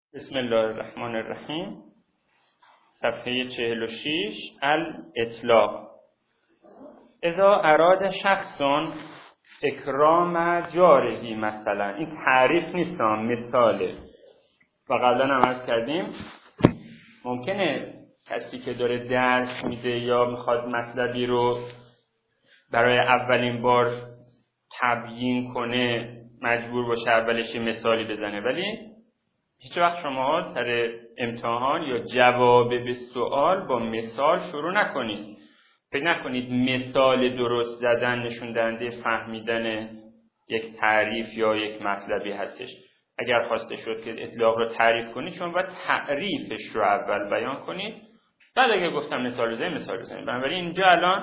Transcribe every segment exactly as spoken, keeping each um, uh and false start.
بسم الله الرحمن الرحیم. صفحه چهل و شش. الاطلاق. اذا اراد شخص اکرام جارهی، مثلا این تعریف نیست، مثاله. و قبلا هم عرض کردیم ممکنه کسی که داره درس میده یا میخواد مطلبی رو برای اولین بار تبیین کنه مجبور باشه اولش مثالی بزنه، ولی هیچ وقت شما سر امتحان یا جواب به سوال با مثال شروع نکنید. فکر نکنید مثال درست زدن نشون دهنده فهمیدن یک تعریف یا یک مطلبی هستش. اگر خواسته شد که اطلاق رو تعریف کنید، شما باید تعریفش رو اول بیان کنید، بعد اگر گفتم مثال بزنید مثال بزنید. بنابراین اینجا الان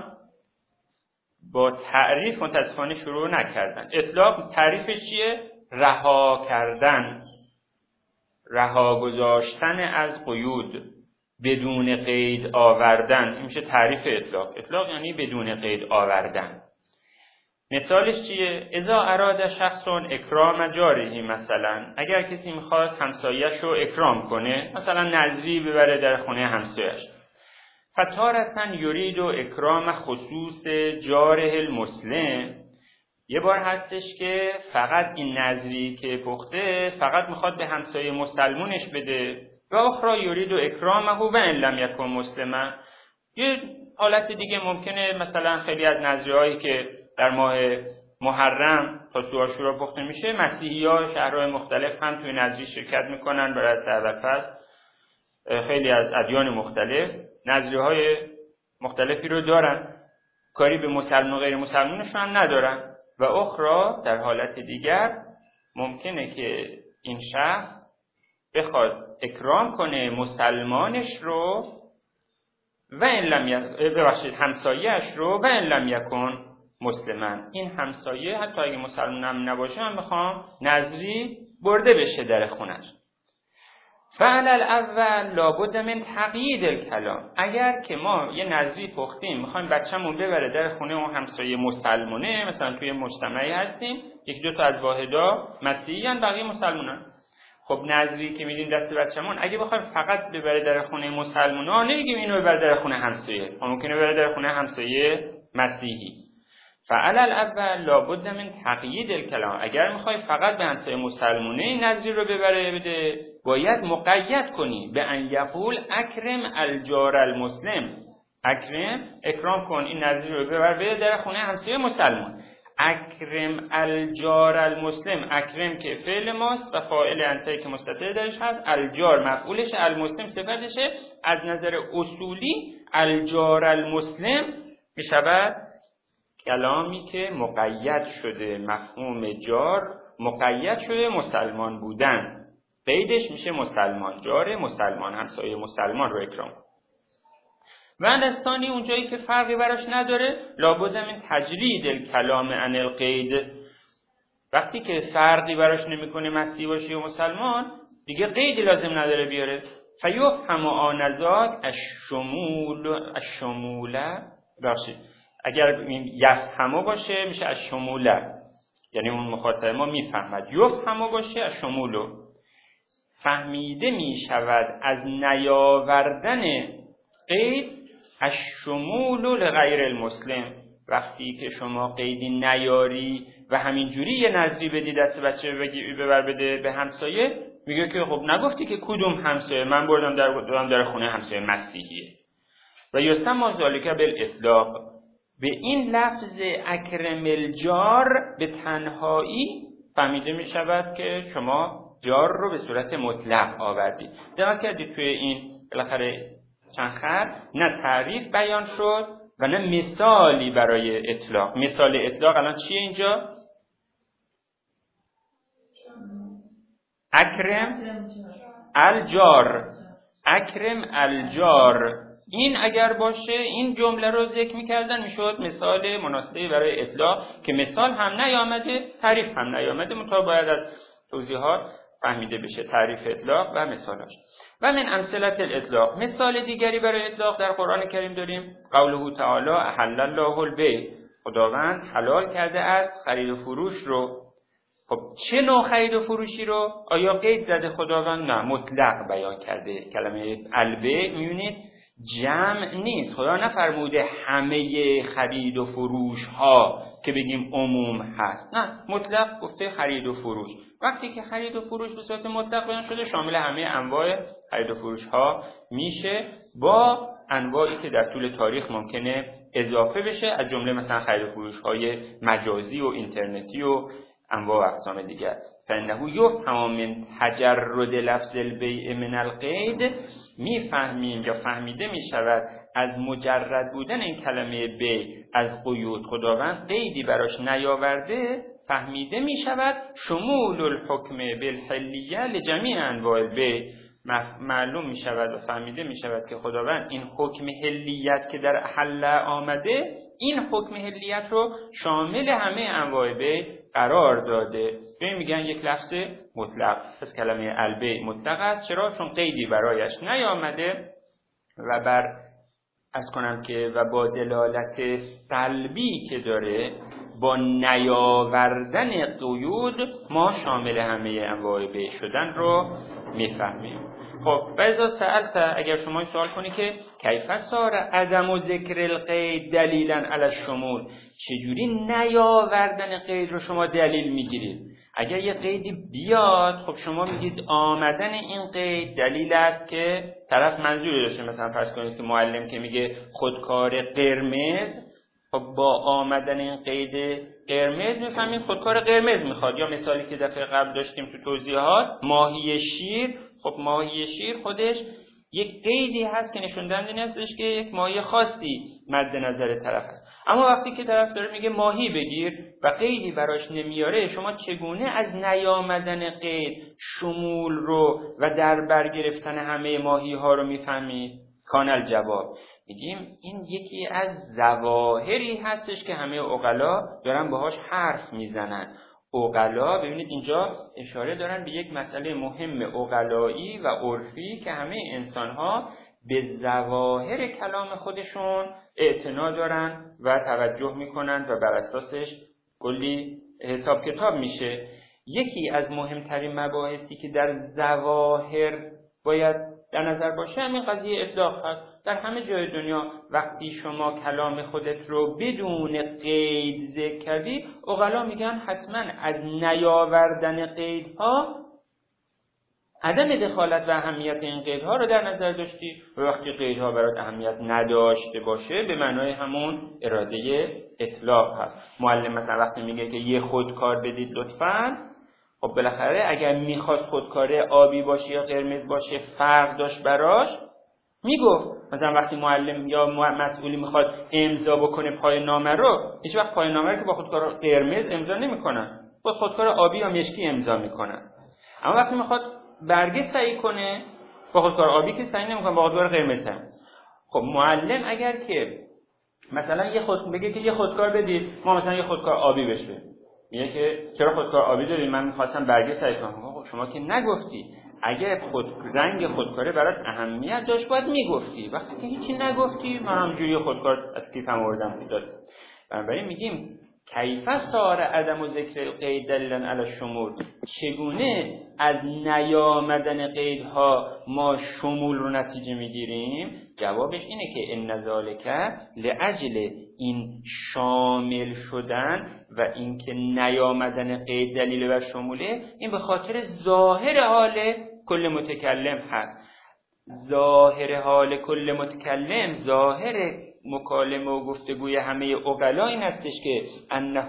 با تعریف متاسفانه شروع نکردن. اطلاق تعریفش چیه؟ رها کردن، رها گذاشتن از قیود، بدون قید آوردن. این میشه تعریف اطلاق. اطلاق یعنی بدون قید آوردن. مثالش چیه؟ اذا اراد شخص اکرام جارهی، مثلا اگر کسی میخواد همسایه‌اش رو اکرام کنه، مثلا نظری ببره در خونه همسایه‌اش، فتارةً یرید اکرام خصوص جاره المسلم، یه بار هستش که فقط این نظری که پخته فقط میخواد به همسایه مسلمونش بده، و اخرى یرید اکرامه و ان لم یکن مسلما. یه حالت دیگه ممکنه مثلا خیلی از نظریهایی که در ماه محرم تا سوی عاشورا پخته میشه، مسیحی‌ها شهرهای مختلف هم توی نظری شرکت میکنن برای از اولفصل. خیلی از ادیان مختلف نظریه‌های مختلفی رو دارن، کاری به مسلمان و غیر مسلمانشون هم ندارن. و اخرى در حالت دیگر ممکنه که این شخص بخواد اکرام کنه مسلمانش رو و ان لم ی... ببخشید همسایه‌اش رو و ان لم یکن مسلما. این همسایه حتی اگه مسلمان هم نباشه، من میخوام نظری برده بشه در خونش. فعل الاول لابد من تقیید الکلام. اگر که ما یه نظری پختیم میخوایم بچه‌مون ببره در خونه اون همسایه مسلمانه، مثلا توی مجتمعی هستیم یک دو تا از واحدا مسیحیان بقیه مسلمانن، خب نظری که میدیم دست بچه‌مون اگه بخوایم فقط ببره در خونه مسلمانا، نمیگیم اینو ببر در خونه همسایه، ممکنه ببره در خونه همسایه مسیحی. فعل الاول لابد من تقیید الکلام. اگر میخوای فقط به همسایه مسلمانه این نظری رو ببره بده، باید مقید کنی به ان یقول اکرم الجار المسلم. اکرم، اکرام کن این نظری رو ببر بده در خونه همسایه مسلمان. اکرم الجار المسلم، اکرم که فعل ماست و فاعل انتهی که مستتر درش هست، الجار مفعولش، المسلم صفتشه. از نظر اصولی الجار المسلم میشود کلامی که مقید شده، مفهوم جار مقید شده مسلمان بودن، قیدش میشه مسلمان، جار مسلمان، همسایه مسلمان رو اکرام. و الثانی اونجایی که فرقی براش نداره، لابد من تجرید الکلام عن القید. وقتی که فرقی براش نمیکنه مسیحی باشه یا مسلمان، دیگه قیدی لازم نداره بیاره. فیفهم آنذاک الشمول الشموله بخشید اگر یفهمو باشه میشه الشموله، یعنی اون مخاطب ما میفهمد. یفهمو باشه الشمولو، فهمیده میشود از نیاوردن قید الشمول لغیر المسلم. وقتی که شما قیدی نیاری و همینجوری یه نظری بدی دست بچه بگی ببر بده به همسایه، میگه که خب نگفتی که کدوم همسایه، من بردم در دادم در خونه همسایه مسیحیه. و یسمى ذلک بالاطلاق. به این لفظ اکرم الجار به تنهایی فهمیده می شود که شما جار رو به صورت مطلق آوردید. دقت کردید توی این بالاخره چند خط نه تعریف بیان شد و نه مثالی برای اطلاق. مثال اطلاق الان چیه اینجا؟ اکرم الجار، اکرم الجار. این اگر باشه این جمله رو ذکر می‌کردن میشد مثال مناسبی برای اطلاق، که مثال هم نیامده تعریف هم نیامده، منتها باید از توضیحات فهمیده بشه تعریف اطلاق و مثالاش. و من امثلة الاطلاق، مثال دیگری برای اطلاق در قرآن کریم داریم قوله تعالی احل الله البیع. خداوند حلال کرده است خرید و فروش رو. خب چه نوع خرید و فروشی رو آیا قید زده خداوند؟ نه، مطلق بیان کرده. کلمه البیع میبینید جمع نیست. خدا نفرموده همه خرید و فروش ها که بگیم عموم هست، نه، مطلق گفته خرید و فروش. وقتی که خرید و فروش به صورت مطلق بیان شده شامل همه انواع خرید و فروش ها میشه، با انواعی که در طول تاریخ ممکنه اضافه بشه، از جمله مثلا خرید و فروش های مجازی و اینترنتی و انواع و اقسام دیگر. فانه یفهم من تجرد لفظ البیع من القید، میفهمیم یا فهمیده میشود از مجرد بودن این کلمه بیع از قیود، خداوند قیدی براش نیاورده، فهمیده میشود شمول الحکم بالحلیه لجمیع انواع البیع، معلوم می شود و فهمیده می شود که خداوند این حکم حلیت که در احل آمده، این حکم حلیت رو شامل همه انواع بیع قرار داده. به این میگن یک لفظ مطلق. پس کلمه البیع مطلق است. چرا؟ چون قیدی برایش نیامده و بر از کنم که و با دلالت سلبی که داره، با نیاوردن قیود ما شامل همه انواع بیع شدن رو میفهمیم. خب بعضا سألت، اگر شما سوال کنی که کیف صار عدم و ذکر القید دلیلا علی الشمول، چجوری نیاوردن قید رو شما دلیل میگیرید؟ اگر یه قیدی بیاد، خب شما میگید آمدن این قید دلیل است که طرف منظوری داشته. مثلا فرض کنید که معلم که میگه خودکار قرمز، خب با آمدن این قید قرمز میفهمید خودکار قرمز میخواد. یا مثالی که دفعه قبل داشتیم تو توضیحات، ماهی شیر، خب ماهی شیر خودش یک قیدی هست که نشون دهنده نیستش که یک ماهی خاصی مد نظر طرف هست. اما وقتی که طرف داره میگه ماهی بگیر و قیدی براش نمیاره، شما چگونه از نیامدن قید شمول رو و در بر گرفتن همه ماهی ها رو میفهمید؟ کان الجواب، میگیم این یکی از ظواهری هستش که همه عقلا دارن باهاش حرف میزنن. عقلا، ببینید اینجا اشاره دارن به یک مسئله مهم عقلایی و عرفی که همه انسان‌ها به ظواهر کلام خودشون اعتنا دارن و توجه میکنن و بر اساسش کلی حساب کتاب میشه. یکی از مهمترین مباحثی که در ظواهر باید در نظر باشه همین قضیه اطلاق هست. در همه جای دنیا وقتی شما کلام خودت رو بدون قید ذکر کردی، عقلا میگن حتما از نیاوردن قیدها عدم دخالت و اهمیت این قیدها رو در نظر داشتی. و وقتی قیدها برات اهمیت نداشته باشه، به معنای همون اراده اطلاق هست. معلم مثلا وقتی میگه که یه خودکار بدید لطفاً، خب بالاخره اگر میخواست خودکار آبی باشه یا قرمز باشه فرق داشت براش، میگفت. مثلا وقتی معلم یا مسئولی میخواد امضا بکنه پای نامه رو، هیچ وقت پای نامه رو که با خودکار قرمز امضا نمیکنن، با خودکار آبی یا مشکی امضا میکنن. اما وقتی میخواد برگه صحیح کنه، با خودکار آبی که صحیح نمیکنه، با خودکار قرمز هم. خب معلم اگر که مثلا یه خود بگه که یه خودکار بدید، ما مثلا یه خودکار آبی بشه، میگه که چرا خودکار آبی داری؟ من می‌خواستم برگه صحیح کنم. خب شما که نگفتی. اگر خود رنگ خودکاره برات اهمیت داشت باید میگفتی. وقتی که هیچی نگفتی، من همجوری خودکار از کیفم آوردم داد. بنابراین میگیم کیف صار عدم و ذکر قید دلیلا علی الشمول، چگونه از نیامدن قیدها ما شمول رو نتیجه میگیریم؟ جوابش اینه که ان ذالک لاجل این شامل شدن و اینکه نیامدن قید دلیل بر شموله، این به خاطر ظاهر حال کل متکلم هست. ظاهر حال کل متکلم، ظاهر مکالمه و گفتگوی همه عقلا این هستش که انه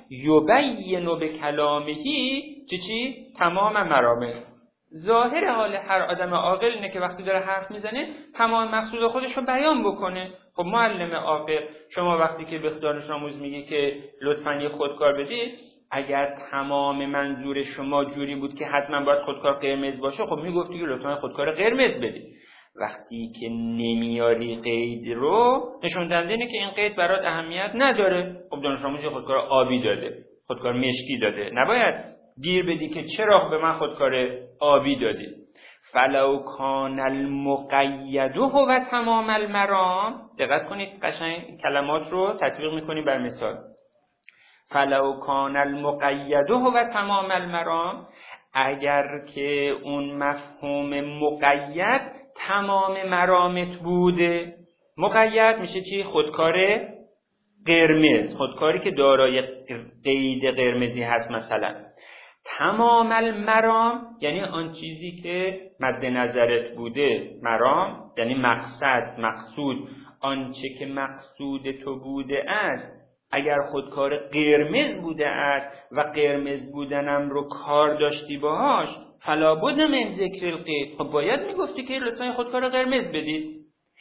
یبین بکلامه چی چی تمام مرامه. ظاهر حال هر آدم عاقل اینه که وقتی داره حرف میزنه تمام مقصود خودش رو بیان بکنه. خب معلم عاقل، شما وقتی که به دانش آموز میگی که لطفاً یه خودکار بدید، اگر تمام منظور شما جوری بود که حتما باید خودکار قرمز باشه، خب میگفتی که لطفاً خودکار قرمز بدید. وقتی که نمیاری قید رو، نشون دهنده اینه که این قید برات اهمیت نداره. خب دانش آموز خودکار آبی داده، خودکار مشکی داده، نباید گیر بدی که چرا به من خودکار آبی دادی. فلو کان المقید هو تمام المرام، دقت کنید قشنگ کلمات رو تطبیق میکنیم بر مثال. فلو کان المقید و تمام المرام، اگر که اون مفهوم مقید تمام مرامت بوده. مقید میشه چی؟ خودکار قرمز، خودکاری که دارای قید قرمزی هست. مثلا تمام المرام یعنی آن چیزی که مد نظرت بوده. مرام یعنی مقصد، مقصود، آنچه که مقصود تو بوده است. اگر خودکار قرمز بوده است و قرمز بودنم رو کار داشتی باهاش، فلا بد من ذکر القید، خب باید میگفتی که لطفا خودکار قرمز بدید.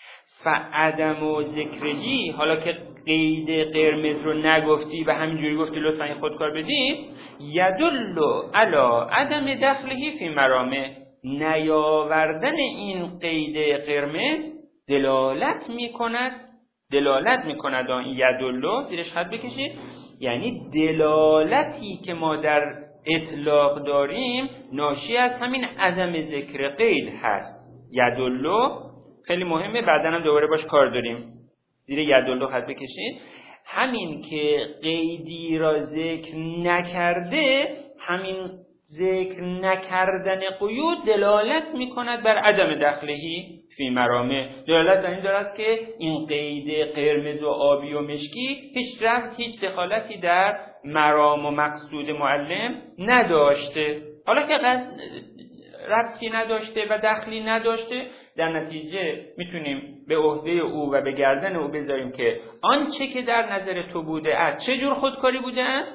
فعدم و ذکرهی، حالا که قید قرمز رو نگفتی و همینجوری گفتی لطفا این خودکار بدید، یدل علی عدم دخلهی فی مرامه، نیاوردن این قید قرمز دلالت میکند دلالت میکند آن یدل، زیرش خط بکشید، یعنی دلالتی که ما در اطلاق داریم ناشی از همین عدم ذکر قید هست. یدل خیلی مهمه، بعداً هم دوباره باش کار داریم. زیر یدل خط بکشید. همین که قیدی را ذکر نکرده، همین ذکر نکردن قیود دلالت میکند بر عدم دخلهی فی مرامه، دلالت بر این دارد که این قید قرمز و آبی و مشکی هیچ ربط، هیچ دخالتی در مرام و مقصود معلم نداشته. حالا که ربطی نداشته و دخلی نداشته، در نتیجه میتونیم به عهده او و به گردن او بذاریم که آنچه که در نظر تو بوده است چه جور خودکاری بوده است؟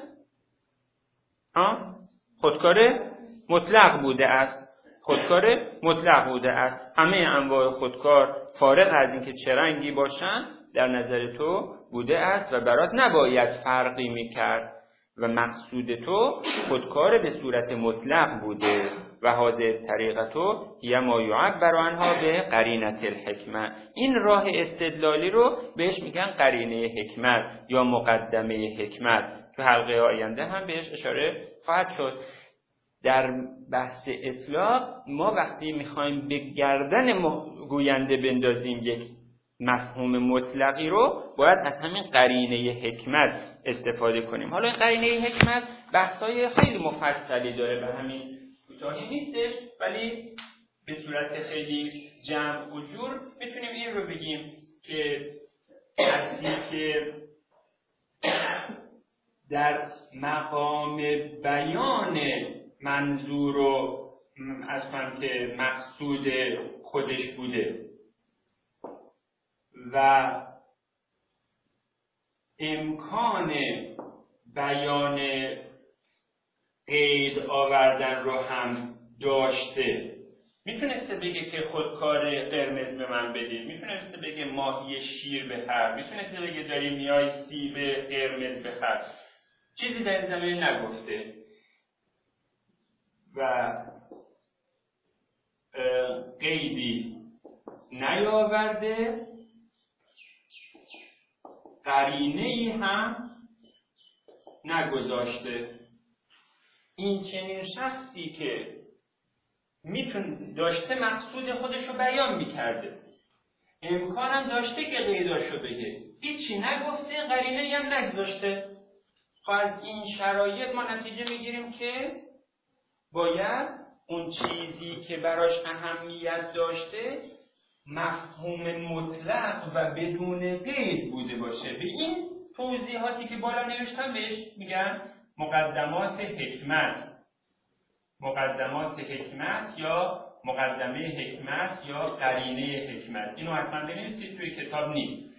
ها؟ خودکار مطلق بوده است. خودکار مطلق بوده است. همه انواع خودکار فارغ از اینکه چه رنگی باشن در نظر تو بوده است و برات نباید فرقی میکرد و مقصود تو خودکار به صورت مطلق بوده. و هذه طریقتو هی ما یعبر عنها به قرینه الحکمه، این راه استدلالی رو بهش میگن قرینه حکمت یا مقدمه حکمت. تو حلقه آینده هم بهش اشاره خواهد شد. در بحث اطلاق ما وقتی میخوایم به گردن گوینده بندازیم یک مفهوم مطلقی رو، باید از همین قرینه حکمت استفاده کنیم. حالا این قرینه حکمت بحثای خیلی مفصلی داره، به همین کوتاهی نیستش، ولی به صورت خیلی جمع و جور میتونیم این رو بگیم که وقتی که در مقام بیان منظور و اصلا که مقصود خودش بوده و امکان بیان قید آوردن رو هم داشته، میتونسته بگه که خودکار قرمز به من بدید، میتونسته بگه ماهی شیر بخر، میتونسته بگه داری میای سیب قرمز بخر، چیزی در این زمینه نگفته و قیدی نیاورده، قرینه‌ای هم نگذاشته. این چنین شخصی که میتون داشته مقصود خودشو بیان میکرده، امکانم داشته که قیداشو بگه، هیچی نگفته، قرینه‌ای هم نگذاشته. خب از این شرایط ما نتیجه میگیریم که باید اون چیزی که براش اهمیت داشته مفهوم مطلق و بدون قید بوده باشه. به این توضیحاتی که بالا نوشتم بهش میگن مقدمات حکمت. مقدمات حکمت یا مقدمه حکمت یا قرینه حکمت. اینو حتما بنویسید، توی کتاب نیست.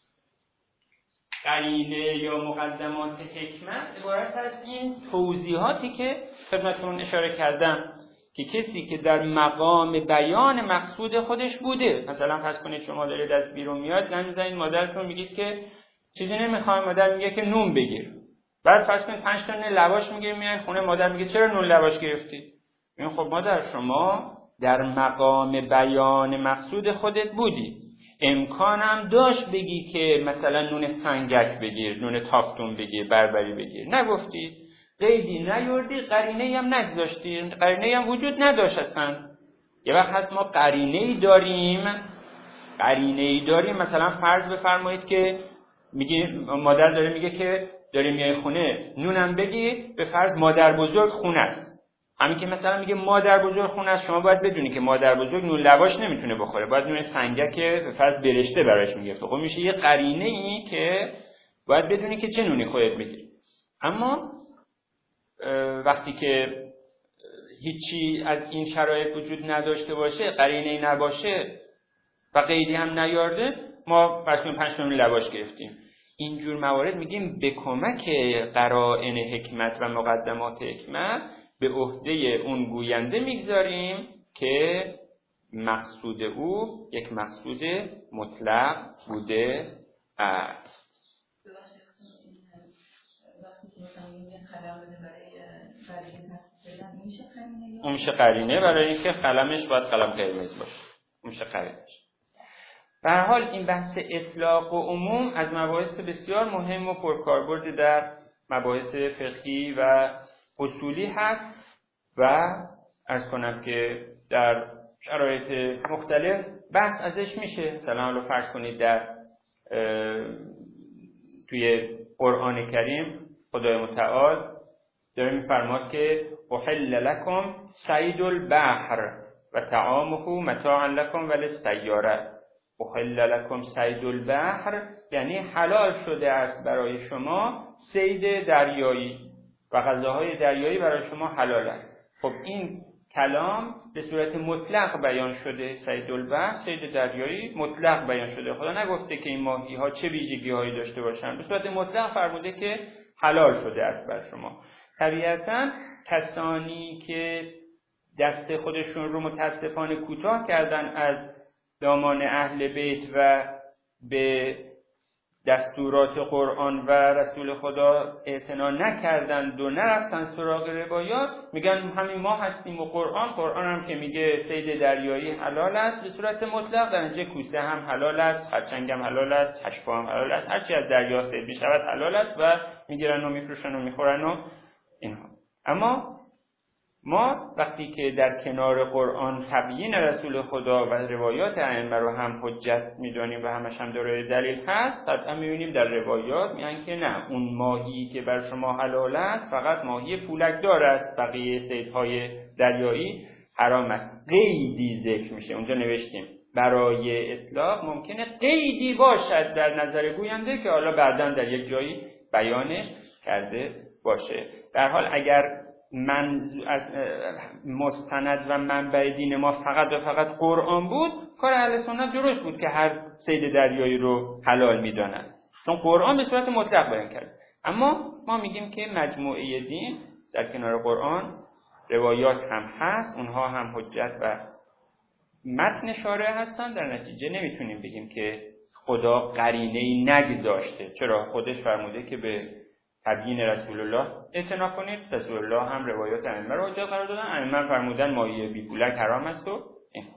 قرینه یا مقدمات حکمت عبارت از این توضیحاتی که خدمتتون اشاره کردم که کسی که در مقام بیان مقصود خودش بوده، مثلا فرض کنید شما دارید از بیرون میاد، زنگ میزنید مادرتون، میگید که چیزی نمیخوام، مادر میگه که نون بگیر. بعد فرض کنید پنج تا نون لواش میگیری میای خونه، مادر میگه چرا نون لواش گرفتی؟ میگن خب مادر شما در مقام بیان مقصود خودت بودی، امکانم داشت بگی که مثلا نون سنگک بگیر، نون تافتون بگیر، بربری بگیر، نگفتی، قیدی نیوردی، قرینه‌ای هم نگذاشتی، قرینه‌ای هم وجود نداشت اصلا. یه وقت هست ما قرینه‌ای داریم قرینه‌ای داریم مثلا فرض بفرمایید که میگه مادر داره میگه که داری میای خونه نونم بگی، به فرض مادر بزرگ خونه است. همین که مثلا میگه مادر بزرگ خونه است، شما باید بدونی که مادر بزرگ نون لواش نمیتونه بخوره، باید نون سنگک به فرض برشته براش میگرفته. خب میشه یه قرینه ای که باید بدونی که چه نونی خودت میگیری. اما وقتی که هیچی از این شرایط وجود نداشته باشه، قرینه‌ای نباشه و قیدی هم نیارده، ما فرض کنیم پنج تا نون لواش گرفتیم. اینجور موارد میگیم به کمک قرائن حکمت و مقدمات حکمت به عهده اون گوینده میگذاریم که مقصود او یک مقصود مطلق بوده است. اون میشه قرینه برای اینکه قلمش باید قلم قرمز باشه. اون میشه قرینش. به هر حال این بحث اطلاق و عموم از مباحث بسیار مهم و پرکاربرد در مباحث فقهی و اصولی هست و عرض کنم که در شرایط مختلف بحث ازش میشه. مثلا حالا فرض کنید در توی قرآن کریم خدای متعال داره میفرماد که احل لکم صید البحر و طعامه متاعا لکم وللسیاره. احل لکم صید البحر یعنی حلال شده است برای شما صید دریایی و غذاهای دریایی برای شما حلال است. خب این کلام به صورت مطلق بیان شده. صید البحر، صید دریایی مطلق بیان شده. خدا نگفته که این ماهی ها چه ویژگی هایی داشته باشن، به صورت مطلق فرموده که حلال شده است بر شما. طبیعتاً کسانی که دست خودشون رو متاسفانه کوتاه کردن از دامان اهل بیت و به دستورات قرآن و رسول خدا اعتنا نکردند و نرفتن سراغ روایات، میگن همین ما هستیم و قرآن قرآن هم که میگه صید دریایی حلال است به صورت مطلق، در نتیجه کوسه هم حلال است، خرچنگ هم حلال است، هشپا هم حلال است، هرچی از دریا صید میشود حلال است و میگیرن و میفروشن و میخورن و اینها. اما ما وقتی که در کنار قرآن تبیین رسول خدا و روایات ائمه رو هم حجت میدونیم و همش هم داره دلیل هست، طبعا میبینیم در روایات میگن که نه، اون ماهی که بر شما حلال است فقط ماهی پولکدار است، بقیه صیدهای دریایی حرام است. قیدی ذکر میشه، اونجا نوشتیم برای اطلاق ممکنه قیدی باشد در نظر گوینده که حالا بعداً در یک جایی بیانش کرده باشه. در حال اگر من از مستند و منبع دین ما فقط و فقط قرآن بود، کار اهل سنت درست بود که هر صید دریایی رو حلال میدونن، چون قرآن به صورت مطلق بیان کرد. اما ما میگیم که مجموعه دین در کنار قرآن روایات هم هست، اونها هم حجت و متن شارع هستن، در نتیجه نمیتونیم بگیم که خدا قرینه‌ای نگذاشته. چرا؟ خودش فرموده که به تبیین رسول الله اعتنا کنید، رسول الله هم روایات ائمه رو حجت قرار دادن، ائمه فرمودن ماهی بی پولک حرام است و اینها.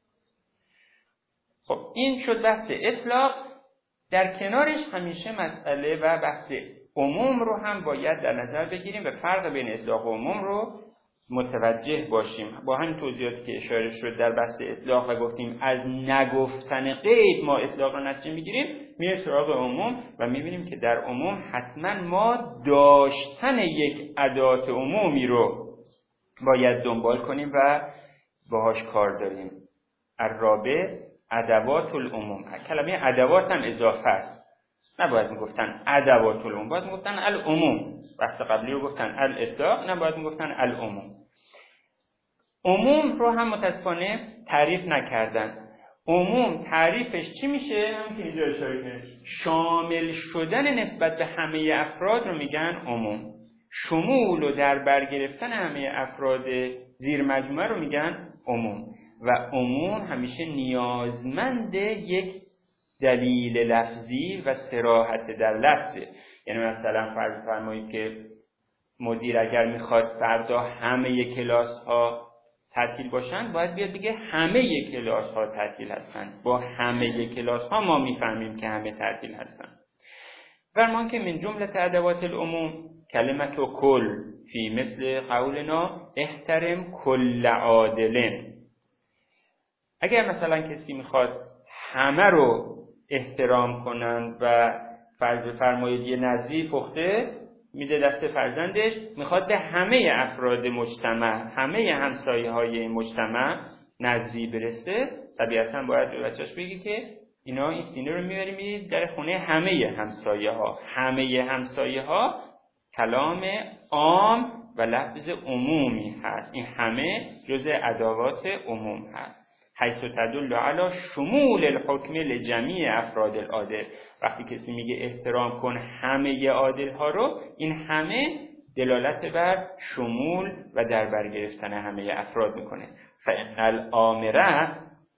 خب این شد بحث اطلاق. در کنارش همیشه مسئله و بحث عموم رو هم باید در نظر بگیریم و فرق بین اطلاق و عموم رو متوجه باشیم. با همین توضیحاتی که اشاره شد در بحث اطلاق و گفتیم از نگفتن قید ما اطلاق رو نتیجه میگیریم، میریم سراغ عموم و میبینیم که در عموم حتما ما داشتن یک ادات عمومی رو باید دنبال کنیم و باهاش کار داریم. الرابع ادوات العموم. کلمه ادوات هم اضافه است، نباید میگفتن ادوات العموم، باید میگفتن العموم. بحث قبلی رو گفتن الاطلاق، نباید میگفتن العموم. عموم رو هم متاسفانه تعریف نکردن. عموم تعریفش چی میشه؟ هم که اینجا اشاره کردن، شامل شدن نسبت به همه افراد رو میگن عموم. شمول و در بر گرفتن همه افراد زیر مجموعه رو میگن عموم. و عموم همیشه نیازمند یک دلیل لفظی و صراحت در لفظه. یعنی مثلا فرض فرمایید که مدیر اگر میخواد فردا همه کلاس ها تعطیل باشن، باید بیاد بگه همه کلاس ها تعطیل هستن. با همه کلاس ها ما میفهمیم که همه تعطیل هستن. فرمان که من جمله ادوات العموم کلمت کل فی مثل قولنا احترم کل عادلن. اگر مثلا کسی میخواد همه رو احترام کنن و فرض فرمایید یه نظری پخته میده دست فرزندش، میخواد به همه افراد مجتمع، همه همسایه های مجتمع نظری برسه، طبیعتا باید به بچه‌اش بگی که اینا این سینه رو میبری میدید در خونه همه همسایه ها. همه همسایه ها کلام عام و لفظ عمومی هست، این همه جزء ادوات عموم هست. حیث تدل علی شمول الحکم لجمیع افراد العادل، وقتی کسی میگه احترام کن همه عادل ها رو، این همه دلالت بر شمول و در بر گرفتن همه افراد میکنه. فإن الآمره،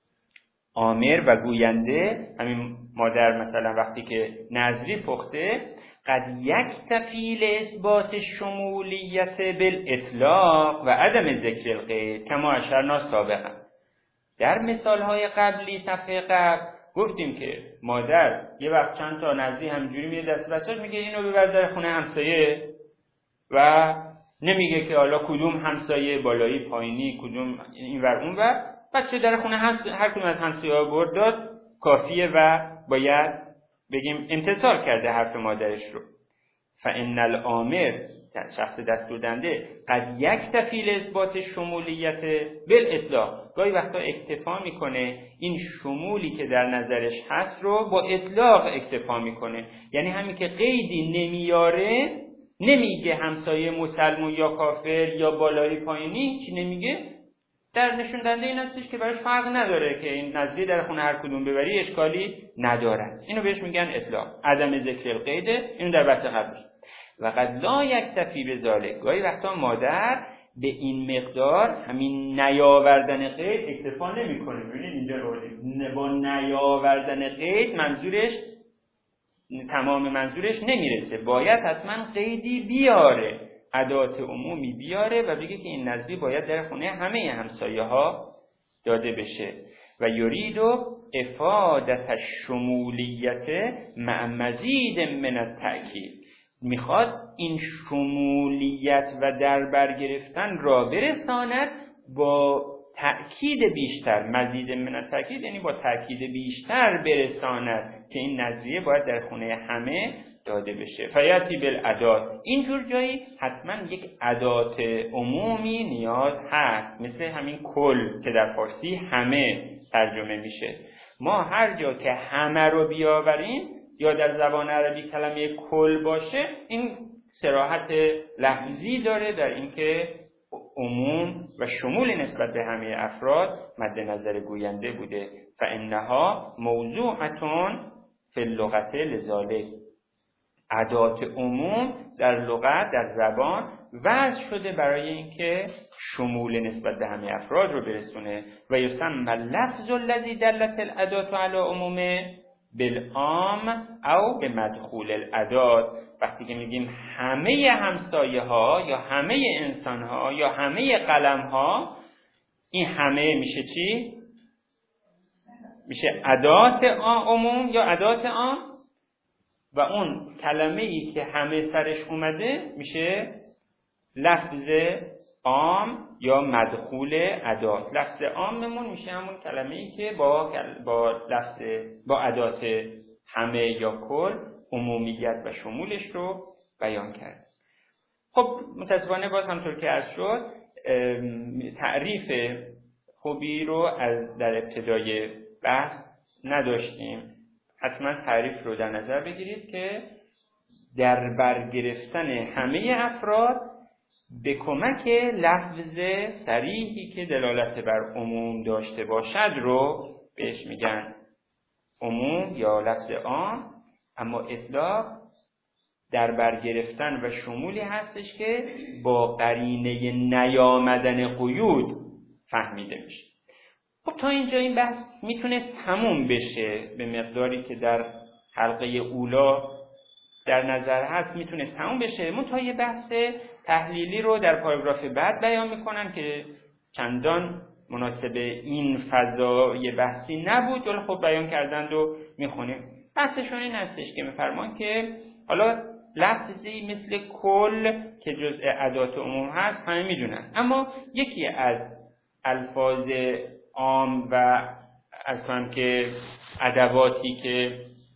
آمر و گوینده، همین مادر مثلا وقتی که نظری پخته، قد یکتفی لاثبات شمولیت بالاطلاق و عدم ذکر القید کما اشرنا سابقا. در مثالهای قبلی صفحه قبل گفتیم که مادر یه وقت چند تا نظری همجوری میده دست بچه‌اش، میگه اینو ببر در خونه همسایه و نمیگه که حالا کدوم همسایه، بالایی پایینی، کدوم اینور اونور. بچه در خونه هر کدوم از همسایه‌ها برد داد کافیه و باید بگیم امتثال کرده حرف مادرش رو. فإن الآمر، شخص دستوردنده، قد یکتفی لاثبات شمولیت بالاطلاق، گاهی وقتا اکتفا میکنه این شمولی که در نظرش هست رو با اطلاق اکتفا میکنه، یعنی همین که قیدی نمیاره، نمیگه همسایه مسلمون یا کافر یا بالایی پایینی، چی نمیگه، در نشون دهنده این هستش که براش فرق نداره که این نظری در خونه هر کدوم ببری اشکالی نداره. اینو بهش میگن اطلاق، عدم ذکر القید. اینو در بحث قبلش. و قد لا یکتفی بذالک، گاهی وقتا مادر به این مقدار همین نیاوردن قید اکتفا نمیکنه. ببینید اینجا رو با نیاوردن قید منظورش، تمام منظورش نمیرسه، باید حتما قیدی بیاره، ادات عمومی بیاره و بگه که این نظری باید در خونه همه همسایه ها داده بشه. و یرید افادت الشمولیت مع مزید من التأکید، میخواد این شمولیت و در بر گرفتن را برساند با تأکید بیشتر، مزید من التأکید یعنی با تأکید بیشتر برساند که این نظریه باید در خونه همه داده بشه. فیاتی بالادات، اینجور جایی حتما یک ادات عمومی نیاز هست، مثل همین کل که در فارسی همه ترجمه میشه. ما هر جا که همه رو بیاوریم یا در زبان عربی کلمه کل باشه، این صراحت لفظی داره در اینکه عموم و شمول نسبت به همه افراد مد نظر گوینده بوده. فانها موضوعتون فی اللغت لذالک، ادات عموم در لغت، در زبان وضع شده برای اینکه شمول نسبت به همه افراد رو برسونه. و یسمى اللفظ الذی دلت الادات علی عمومه بالعام او به مدخول الادات. وقتی که میگیم همه همسایه ها یا همه انسان ها یا همه قلم ها، این همه میشه چی؟ میشه ادات عموم یا ادات عام، و اون کلمه ای که همه سرش اومده میشه لفظ عام یا مدخول ادات. لفظ عاممون میشه همون کلمه ای که با با لفظ با ادات همه یا کل عمومیت و شمولش رو بیان کرد. خب متاسفانه باز همطور که عرض شد تعریف خوبی رو از در ابتدای بحث نداشتیم. حتما تعریف رو در نظر بگیرید که در بر گرفتن همه افراد به کمک لفظ صریحی که دلالت بر عموم داشته باشد رو بهش میگن عموم یا لفظ عام. اما اطلاق در بر گرفتن و شمولی هستش که با قرینه نیامدن قیود فهمیده میشه. خب تا اینجا این بحث میتونست تموم بشه، به مقداری که در حلقه اولا در نظر هست میتونست تموم بشه. منتها یه بحث تحلیلی رو در پاراگراف بعد بیان میکنن که چندان مناسب این فضای بحثی نبود، ولی خب بیان کردند و میخونیم. بحثشون این هستش که میفرمان که حالا لفظی مثل کل که جزء ادات عموم هست همه میدونن، اما یکی از الفاظ عام و از کنم که ادواتی که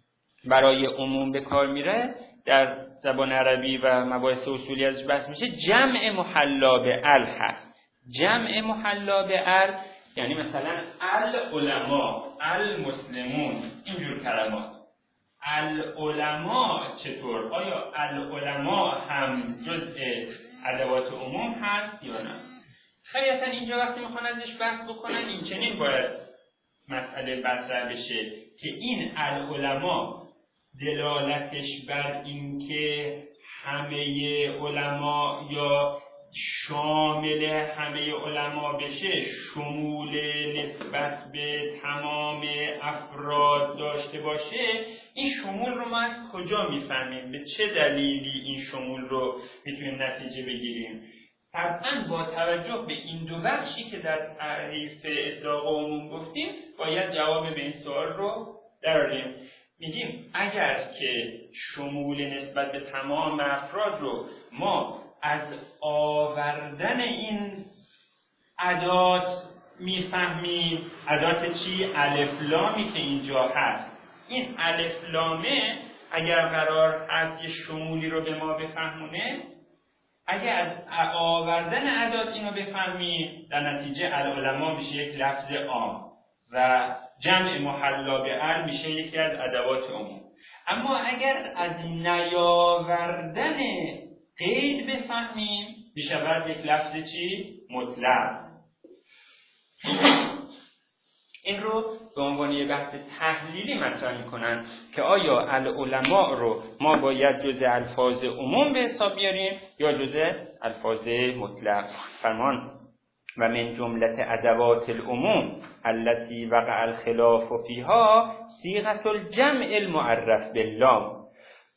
برای عموم به کار میره در زبان عربی و مباحث اصولی ازش بحث میشه، جمع محلا به ال هست. جمع محلا به ال یعنی مثلا العلماء، المسلمون، اینجور کلمات. العلماء چطور؟ آیا العلماء هم جزء ادوات عموم هست یا نه؟ خیلیتا اینجا وقتی میخوان ازش بحث بکنن این چنین باید مسئله مطرح بشه که این العلماء دلالتش بر این که همه علما یا شامل همه علما بشه، شمول نسبت به تمام افراد داشته باشه، این شمول رو ما از کجا میفهمیم؟ به چه دلیلی این شمول رو میتونیم نتیجه بگیریم؟ طبعا با توجه به این دو بخشی که در تعریف اطلاق عموم گفتیم باید جواب به این سوال رو دراریم. میگیم اگر که شمول نسبت به تمام افراد رو ما از آوردن این ادات میفهمیم، ادات چی؟ الف لامی که اینجا هست، این الف لامه اگر قرار هست یه شمولی رو به ما بفهمونه، اگر از آوردن ادات اینو بفهمیم در نتیجه العلماء میشه یک لفظ عام و جمع محلا به ال میشه یکی از ادوات عموم. اما اگر از نیاوردن قید بفهمیم میشود یک لفظ چی؟ مطلق. این رو به عنوان یک بحث تحلیلی مطرح میکنن که آیا العلماء رو ما باید جزء الفاظ عموم به حساب بیاریم یا جزء الفاظ مطلق. فرمان و من جملت ادوات العموم التي وقع الخلاف فيها صيغه الجمع المعرف باللام.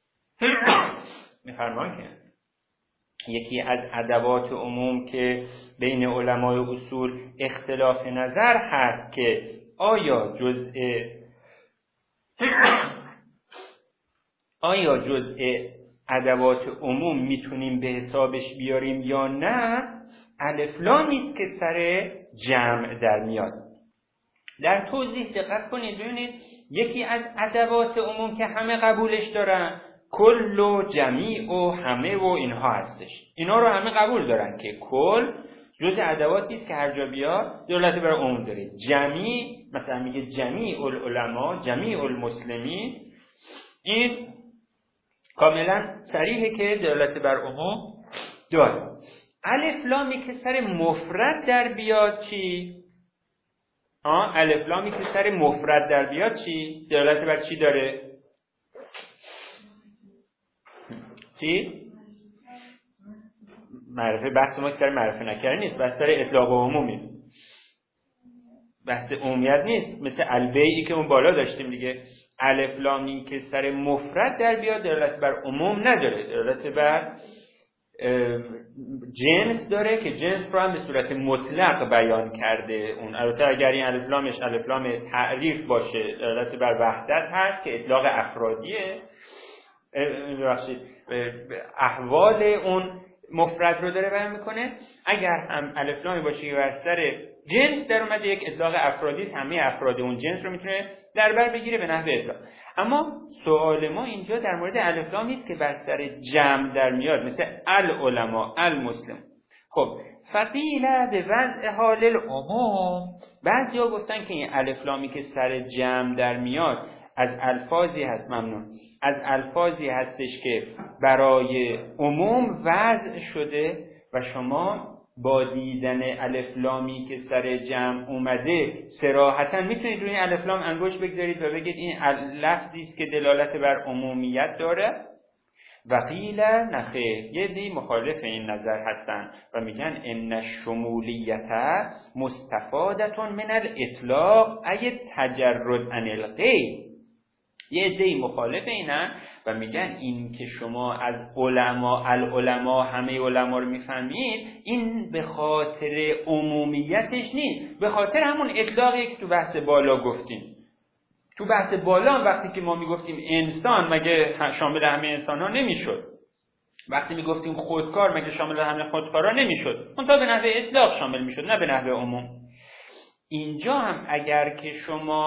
میفرمان که یکی از ادوات عموم که بین علمای اصول اختلاف نظر هست که آیا جزء آیا جزء ادوات عموم میتونیم به حسابش بیاریم یا نه، الف لام نیست که سر جمع در میاد. در توضیح دقت کنید ببینید یکی از ادوات عموم که همه قبولش دارن کل و جمیع و همه و اینها هستش. اینا رو همه قبول دارن که کل جزء ادوات نیست که هر جا بیاد دلالت بر عموم داره. جمیع مثلا میگه جمیع العلماء، جمیع المسلمین، این کاملا صریحه که دلالت بر عموم داره. الف لامی که سر مفرد در بیاد چی؟ آه الف لامی که سر مفرد در بیاد چی؟ دلالت بر چی داره؟ چی؟ معرفه. بحث ما سر معرفه نکردن نیست، بحث سر اطلاق و عمومی، بحث عمومیت نیست. مثل البیعی که اون بالا داشتیم دیگه، الف لامی که سر مفرد در بیاد دلالت بر عموم نداره، دلالت بر جنس داره که جنس رو هم به صورت مطلق بیان کرده اون. البته اگر این الف لامش الف لام تعریف باشه دلالت بر وحدت هست که اطلاق افرادیه، ببخشید احوال اون مفرد رو داره بیان میکنه. اگر هم الف لامی باشه که بر سر جنس در اومده یک اطلاق افرادی است، همه افراد اون جنس رو میتونه در بر بگیره به نحو اطلاق. اما سوال ما اینجا در مورد الف لامی است که بر سر جمع در میاد، مثل العلماء، المسلم. خب فقیل به وضع حال العموم، بعضیا گفتن که این الف لامی که سر جمع در میاد از الفاظی هست، ممنون، از الفاظی هستش که برای عموم وضع شده و شما با دیدن الف لامی که سر جمع اومده صراحتاً میتونید روی الف لام انگشت بگذارید و بگید این لفظی است که دلالت بر عمومیت داره. و قیل نخیر، یه دی مخالف این نظر هستن و میگن ان الشمولیت مستفادة من الاطلاق ای تجرد عن القید. یه عده مخالف اینن و میگن این که شما از علما العلماء همه علما رو میفهمید این به خاطر عمومیتش نیست، به خاطر همون اطلاقی که تو بحث بالا گفتیم. تو بحث بالا وقتی که ما میگفتیم انسان مگه شامل همه انسان ها نمیشد، وقتی میگفتیم خودکار مگه شامل همه خودکارا نمیشد، اون تا به نحو اطلاق شامل میشد نه به نحو عموم. اینجا هم اگر که شما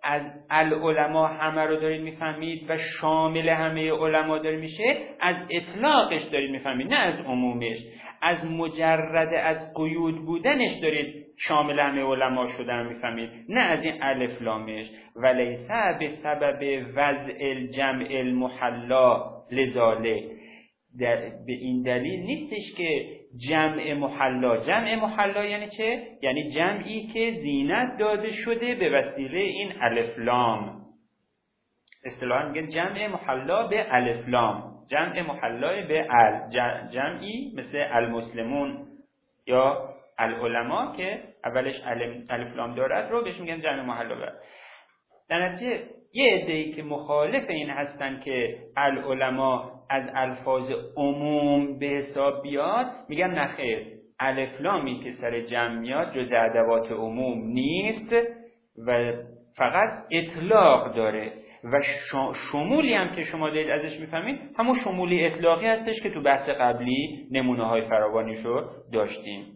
از العلماء همه رو دارید میفهمید و شامل همه علما داره میشه، از اطلاقش دارید میفهمید، نه از عمومش. از مجرد از قیود بودنش دارید شامل همه علما شدن میفهمید، نه از این الف لامش. ولیس به سبب وضع الجمع المحلا لذاله، به این دلیل نیستش که جمع محلا. جمع محلا یعنی چه؟ یعنی جمعی که زینت داده شده به وسیله این الف لام. اصطلاحاً میگن جمع محلا به الف لام، جمع محلا به ال، جمعی مثل المسلمون یا العلماء که اولش الف لام دارد رو بهش میگن جمع محلا به. در نتیجه یه عده‌ای که مخالف این هستن که العلماء از الفاظ عموم به حساب بیاد، میگن نخیر، الف لامی که سر جمع میاد جز ادوات عموم نیست و فقط اطلاق داره و شمولی هم که شما دارید ازش میفهمید همون شمولی اطلاقی هستش که تو بحث قبلی نمونه های فراوانیشو داشتیم.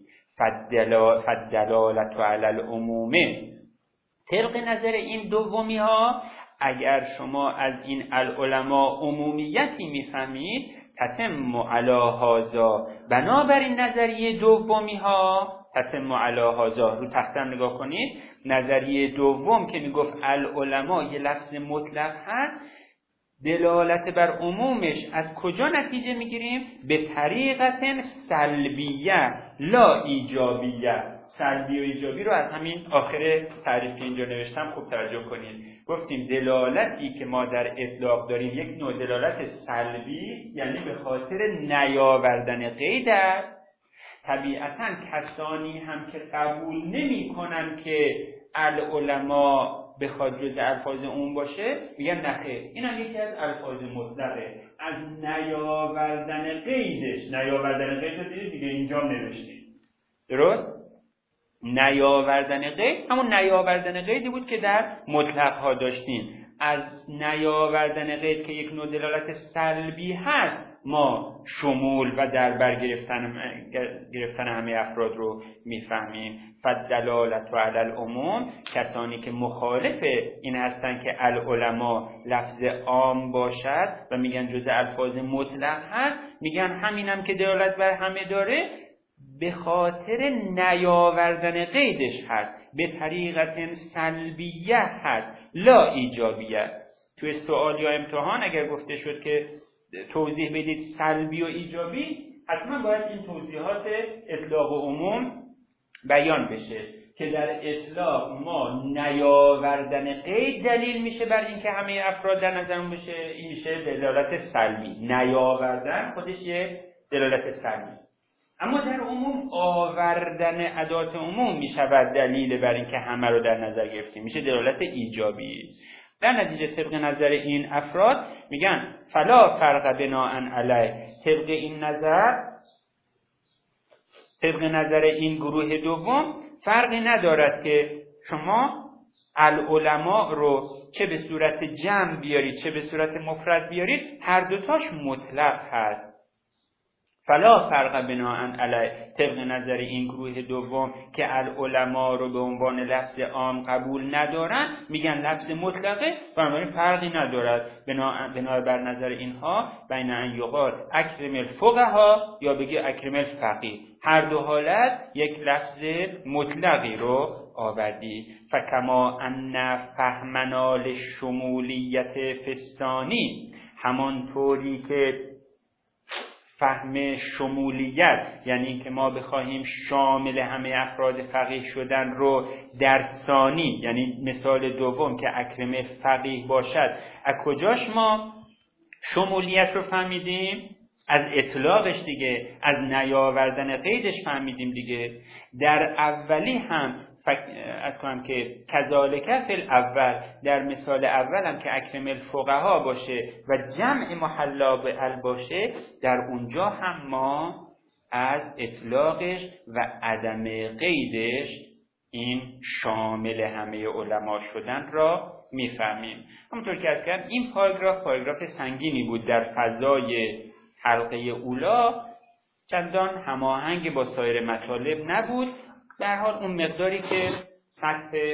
فالدلالة علی العموم، طبق نظر این دومی ها اگر شما از این العلماء عمومیتی میفهمید، تتم علی هذا، بنابراین نظریه دومی ها تتم علی هذا، رو تختم نگاه کنید، نظریه دوم که میگفت العلماء یه لفظ مطلق هست، دلالت بر عمومش از کجا نتیجه میگیریم؟ به طریقت سلبیه لا ایجابیه. سلبی و ایجابی رو از همین آخر تعریف که اینجا نوشتم خوب توجه کنید. گفتیم دلالتی که ما در اطلاق داریم یک نوع دلالت سلبی، یعنی به خاطر نیاوردن قید است. طبیعتاً کسانی هم که قبول نمی کنن که العلماء بخواد جز الفاظ اون باشه، میگن نخیر، این هم یکی از الفاظ مطلقه، از نیاوردن قیدش. نیاوردن قید رو دیدید دیگه اینجا نوشتیم، درست؟ نیاوردن قید همون نیاوردن قیدی بود که در مطلق ها داشتیم. از نیاوردن قید که یک نوع دلالت سلبی هست، ما شمول و در بر گرفتن گرفتن همه افراد رو میفهمیم. فالدلالة علی العموم، کسانی که مخالف این هستن که العلماء لفظ عام باشد و میگن جزء الفاظ مطلق هست، میگن همینم که دلالت بر همه داره به خاطر نیاوردن قیدش هست، به طریقت سلبیه هست لا ایجابیه. توی سوال یا امتحان اگر گفته شد که توضیح بدید سلبی و ایجابی، حتما باید این توضیحات اطلاق و عموم بیان بشه که در اطلاق ما نیاوردن قید دلیل میشه بر اینکه همه افراد در نظرمون بشه، این میشه دلالت سلبی. نیاوردن خودش یه دلالت سلبی. اما در عموم آوردن ادات عموم میشود دلیل بر اینکه همه رو در نظر گرفتیم، میشه دلالت ایجابی. در نتیجه طبق نظر این افراد میگن فلا فرق بناء علیه، طبق این نظر طبق نظر این گروه دوم فرقی ندارد که شما العلماء رو چه به صورت جمع بیارید چه به صورت مفرد بیارید، هر دوتاش مطلق هست. فلا فرق بناء علی، طبق نظر این گروه دوم که العلماء رو به عنوان لفظ عام قبول ندارن، میگن لفظ مطلقه، بنابراین فرقی ندارد بناء بر نظر اینها بین ان یقال اکرم الفقها یا بگی اکرم الفقیه، هر دو حالت یک لفظ مطلقی رو آوردی. فکما ان فهمنا للشمولیت فستانی، همانطوری که فهم شمولیت یعنی اینکه ما بخواهیم شامل همه افراد فقیه شدن رو در ثانی، یعنی مثال دوم که اکرم فقیه باشد، از کجاش ما شمولیت رو فهمیدیم؟ از اطلاقش دیگه، از نیاوردن قیدش فهمیدیم دیگه. در اولی هم از کنم که کذالک فی الاول، در مثال اول هم که اکرم الفقها باشه و جمع محلا به ال باشه، در اونجا هم ما از اطلاقش و عدم قیدش این شامل همه علما شدن را میفهمیم. همونطور که از کردم این پاراگراف پاراگراف سنگینی بود، در فضای حلقه اولا چندان هماهنگ با سایر مطالب نبود. در حال اون مقداری که سطح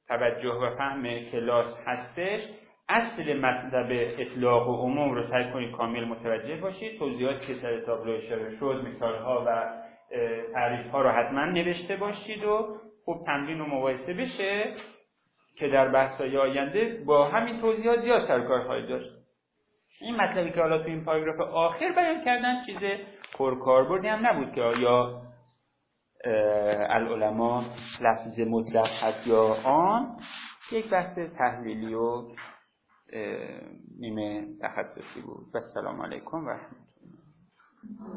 توجه و فهم کلاس هستش، اصل مطلب اطلاق و عموم رو سعی کنید کامل متوجه باشید. توضیحاتی که سر تابلو اشاره شد، مثال‌ها و تعریف‌ها رو حتما نوشته باشید و خوب تمرین و مقایسه بشه که در بحث‌های آینده با همین توضیحات زیاد سر کار خواهید داشت. این مطلبی که حالا تو این پاراگراف آخر بیان کردن چیز پرکاربردی هم نبود که آیا العلماء لفظ مطلق هست یا آن، یک بحث تحلیلی و نیمه تخصصی بود. و السلام علیکم و رحمت الله.